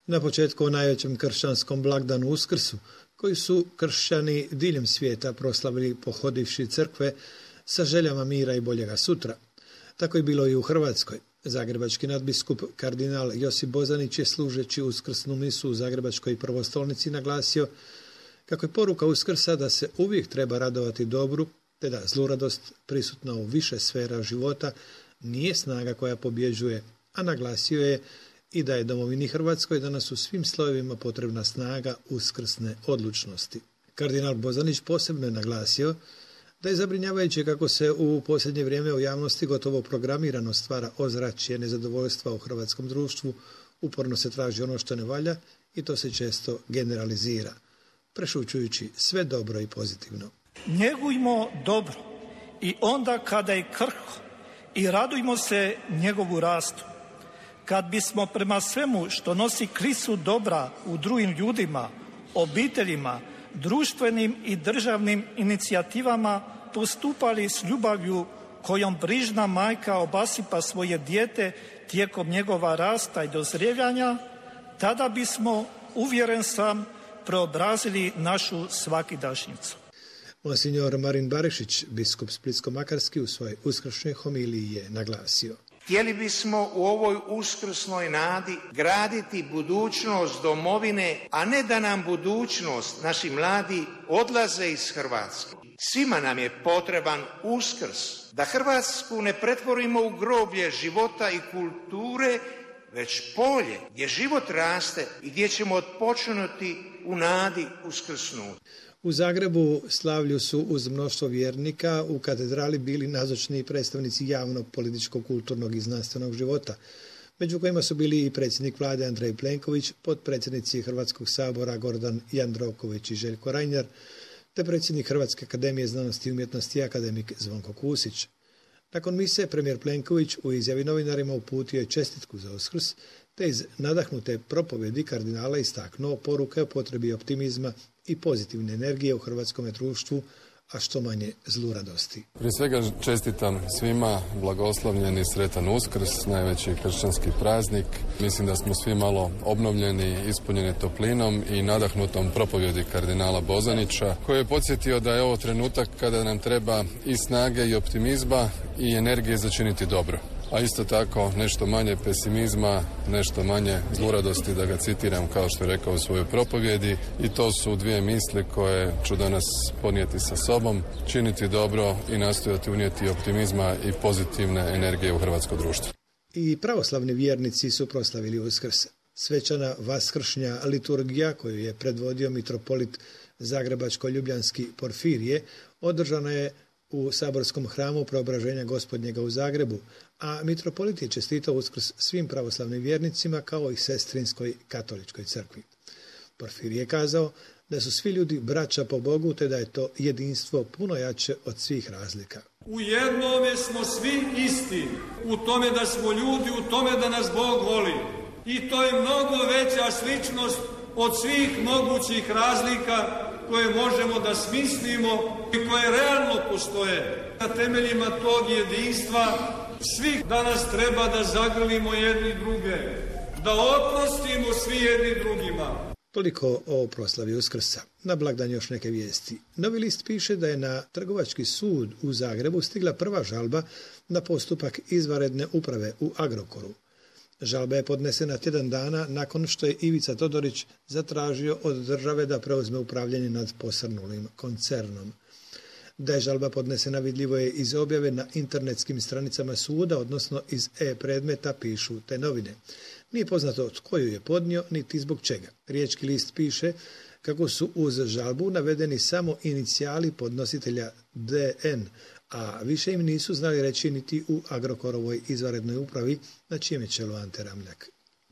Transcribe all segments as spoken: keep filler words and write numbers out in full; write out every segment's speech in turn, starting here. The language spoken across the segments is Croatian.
Na početku o najvećem kršćanskom blagdanu Uskrsu, koji su kršćani diljem svijeta proslavili pohodivši crkve sa željama mira i boljega sutra. Tako je bilo i u Hrvatskoj. Zagrebački nadbiskup kardinal Josip Bozanić je služeći uskrsnu misu u Zagrebačkoj prvostolnici naglasio kako je poruka Uskrsa da se uvijek treba radovati dobru, te da zluradost prisutna u više sfera života nije snaga koja pobjeđuje, a naglasio je i da je domovini Hrvatskoj danas u svim slojevima potrebna snaga uskrsne odlučnosti. Kardinal Bozanić posebno je naglasio da je zabrinjavajuće kako se u posljednje vrijeme u javnosti gotovo programirano stvara ozračje nezadovoljstva u hrvatskom društvu, uporno se traži ono što ne valja i to se često generalizira, prešućujući sve dobro i pozitivno. Njegujmo dobro i onda kada je krhko i radujmo se njegovu rastu. Kad bismo prema svemu što nosi klisu dobra u drugim ljudima, obiteljima, društvenim i državnim inicijativama postupali s ljubavlju kojom brižna majka obasipa svoje dijete tijekom njegova rasta i dozrijevanja, tada bismo, uvjeren sam, preobrazili našu svakidašnjicu. Monsignor Marin Barišić, biskup Splitsko-makarski, u svojoj uskršnjoj homiliji je naglasio: Htjeli bismo u ovoj uskrsnoj nadi graditi budućnost domovine, a ne da nam budućnost, naši mladi, odlaze iz Hrvatske. Svima nam je potreban Uskrs, da Hrvatsku ne pretvorimo u groblje života i kulture, već polje gdje život raste i gdje ćemo odpočinuti u nadi uskrsnuti. U Zagrebu slavlju su uz mnoštvo vjernika u katedrali bili nazočni predstavnici javnog, političkog, kulturnog i znanstvenog života, među kojima su bili i predsjednik vlade Andrej Plenković, potpredsjednici Hrvatskog sabora Gordan Jandroković i Željko Reiner, te predsjednik Hrvatske akademije znanosti i umjetnosti akademik Zvonko Kusić. Nakon mise premijer Plenković u izjavi novinarima uputio je čestitku za Uskrs, te iz nadahnute propovjedi kardinala istaknuo poruke o potrebi optimizma i pozitivne energije u hrvatskom društvu, a što manje zluradosti. Prije svega čestitam svima blagoslovljeni sretan Uskrs, najveći kršćanski praznik. Mislim da smo svi malo obnovljeni, ispunjeni toplinom i nadahnutom propovjedi kardinala Bozanića, koji je podsjetio da je ovo trenutak kada nam treba i snage i optimizma i energije za činiti dobro. A isto tako nešto manje pesimizma, nešto manje zluradosti, da ga citiram kao što je rekao u svojoj propovjedi. I to su dvije misli koje ću danas ponijeti sa sobom, činiti dobro i nastojati unijeti optimizma i pozitivne energije u hrvatsko društvo. I pravoslavni vjernici su proslavili Uskrs. Svečana vaskršnja liturgija koju je predvodio mitropolit Zagrebačko-ljubljanski Porfirije održana je u saborskom hramu Preobraženja Gospodnjega u Zagrebu, a mitropolit je čestitao Uskrs svim pravoslavnim vjernicima kao i sestrinskoj katoličkoj crkvi. Porfirije je kazao da su svi ljudi braća po Bogu, te da je to jedinstvo puno jače od svih razlika. U jednome smo svi isti, u tome da smo ljudi, u tome da nas Bog voli. I to je mnogo veća sličnost od svih mogućih razlika koje možemo da smislimo i koje realno postoje. Na temeljima tog jedinstva svi danas treba da zagrlimo jedni druge, da oprostimo svi jedni drugima. Toliko o proslavi Uskrsa. Na blagdan još neke vijesti. Novi list piše da je na Trgovački sud u Zagrebu stigla prva žalba na postupak izvanredne uprave u Agrokoru. Žalba je podnesena tjedan dana nakon što je Ivica Todorić zatražio od države da preuzme upravljanje nad posrnulim koncernom. Da je žalba podnesena vidljivo je iz objave na internetskim stranicama suda, odnosno iz e-predmeta, pišu te novine. Nije poznato tko ju je podnio, niti zbog čega. Riječki list piše kako su uz žalbu navedeni samo inicijali podnositelja D N, a više im nisu znali reći niti u Agrokorovoj izvanrednoj upravi, na čijem je čelu Ante Ramljak.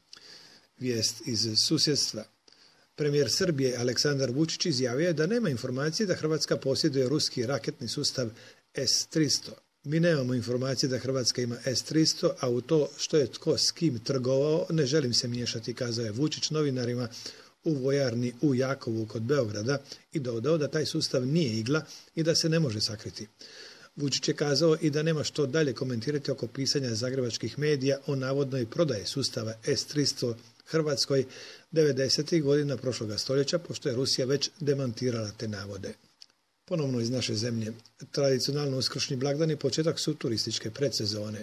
Vijest iz susjedstva. Premijer Srbije Aleksandar Vučić izjavio je da nema informacije da Hrvatska posjeduje ruski raketni sustav S tristo. Mi nemamo informacije da Hrvatska ima S tristo, a u to što je tko s kim trgovao ne želim se miješati, kazao je Vučić novinarima u vojarni u Jakovu kod Beograda i dodao da taj sustav nije igla i da se ne može sakriti. Vučić je kazao i da nema što dalje komentirati oko pisanja zagrebačkih medija o navodnoj prodaji sustava S tristo Hrvatskoj devedesetih godina prošloga stoljeća, pošto je Rusija već demantirala te navode. Ponovno iz naše zemlje. Tradicionalno uskršnji blagdani početak su turističke predsezone.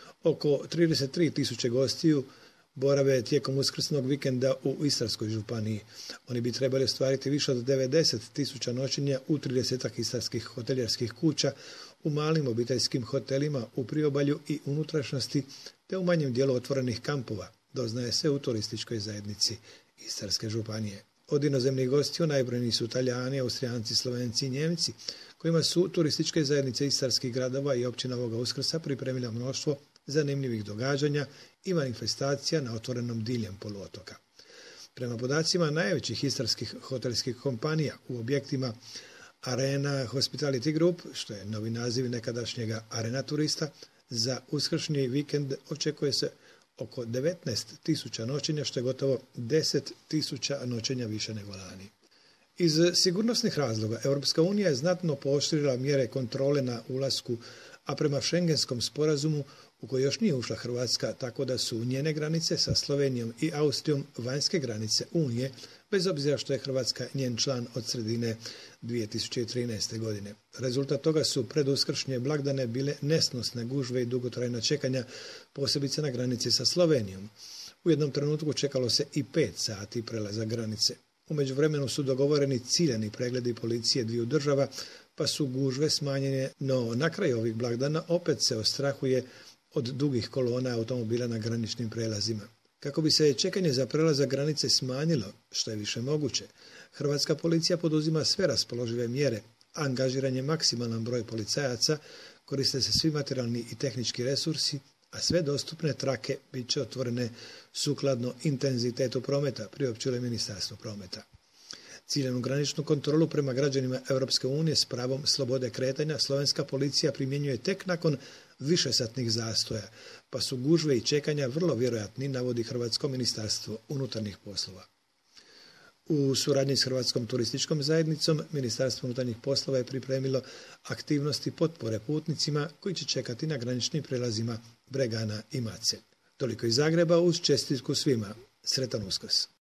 Oko trideset tri tisuće gostiju borave tijekom uskrsnog vikenda u Istarskoj županiji. Oni bi trebali ostvariti više od devedeset tisuća noćenja u tridesetak istarskih hoteljerskih kuća, u malim obiteljskim hotelima u priobalju i unutrašnjosti, te u manjem dijelu otvorenih kampova, doznaje se u turističkoj zajednici Istarske županije. Od inozemnih gostiju najbrojniji su Talijani, Austrijanci, Slovenci i Njemci, kojima su turističke zajednice istarskih gradova i općina ovoga Uskrsa pripremila mnoštvo zanimljivih događanja i manifestacija na otvorenom diljem poluotoka. Prema podacima najvećih istarskih hotelskih kompanija u objektima Arena Hospitality Group, što je novi naziv nekadašnjega Arena Turista, za uskršnji vikend očekuje se oko devetnaest tisuća noćenja, što je gotovo deset tisuća noćenja više nego lani. Iz sigurnosnih razloga Europska unija je znatno pooštrila mjere kontrole na ulasku, a prema Schengenskom sporazumu u koji još nije ušla Hrvatska, tako da su njene granice sa Slovenijom i Austrijom vanjske granice Unije, bez obzira što je Hrvatska njen član od sredine dvije tisuće trinaeste. godine. Rezultat toga su preduskršnje blagdane bile nesnosne gužve i dugotrajna čekanja, posebice na granici sa Slovenijom. U jednom trenutku čekalo se i pet sati prelaza granice. U međuvremenu su dogovoreni ciljani pregledi policije dviju država, pa su gužve smanjene, no na kraju ovih blagdana opet se ostrahuje od dugih kolona automobila na graničnim prelazima. Kako bi se čekanje za prelazak granice smanjilo, što je više moguće, hrvatska policija poduzima sve raspoložive mjere, angažiran je maksimalan broj policajaca, koriste se svi materijalni i tehnički resursi, a sve dostupne trake bit će otvorene sukladno intenzitetu prometa, priopćilo je Ministarstvo prometa. Ciljanu graničnu kontrolu prema građanima Europske unije s pravom slobode kretanja slovenska policija primjenjuje tek nakon višesatnih zastoja, pa su gužve i čekanja vrlo vjerojatni, navodi Hrvatsko ministarstvo unutarnjih poslova. U suradnji s Hrvatskom turističkom zajednicom, Ministarstvo unutarnjih poslova je pripremilo aktivnosti potpore putnicima koji će čekati na graničnim prelazima Bregana i Macelj. Toliko iz Zagreba uz čestitku svima. Sretan Uskrs!